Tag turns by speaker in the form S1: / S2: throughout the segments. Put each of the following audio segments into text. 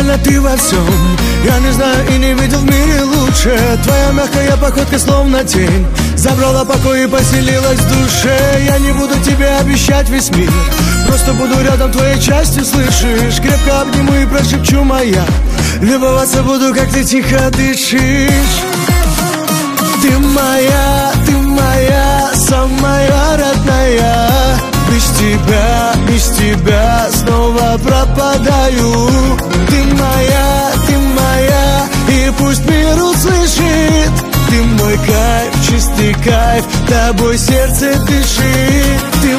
S1: идеальна ты во всем. Я не знаю и не видел в мире лучше. Твоя мягкая походка словно тень забрала покой и поселилась в душе. Я не буду тебе обещать весь мир, просто буду рядом твоей частью, слышишь? Крепко обниму и прошепчу моя, любоваться буду, как ты тихо дышишь. Ты моя, самая родная. Без тебя снова пропадаю. Ты моя, и пусть мир услышит. Ты мой кайф, чистый кайф, тобой сердце дышит. Ты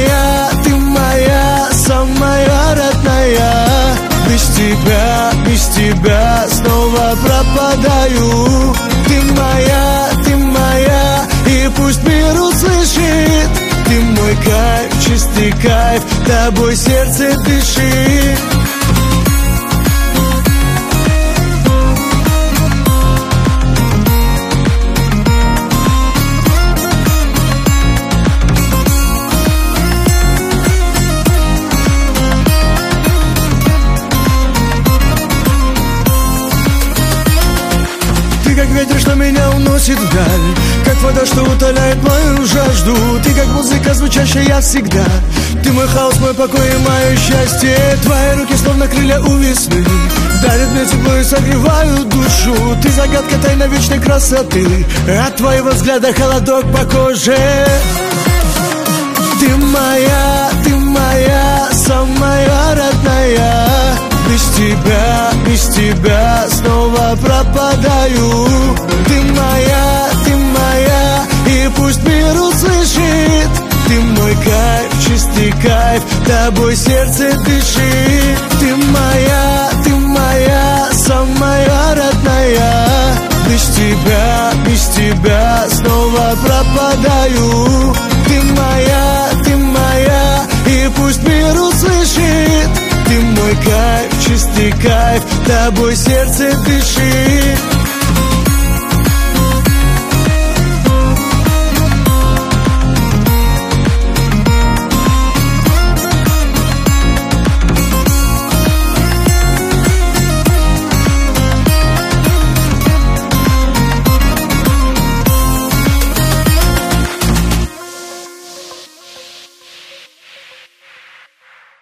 S1: моя, самая родная. Без тебя снова пропадаю. Ты моя, и пусть мир услышит. Ты мой кайф, чистый кайф, тобой сердце дышит. Как ветер, что меня уносит вдаль, как вода, что утоляет мою жажду. Ты как музыка, звучащая всегда. Ты мой хаос, мой покой и мое счастье. Твои руки словно крылья у весны, дарят мне тепло и согревают душу. Ты загадка тайна вечной красоты, от твоего взгляда холодок по коже. Ты моя, самая родная. Без тебя снова пропадаю. Ты моя, и пусть мир услышит. Ты мой кайф, чистый кайф, тобой сердце дышит.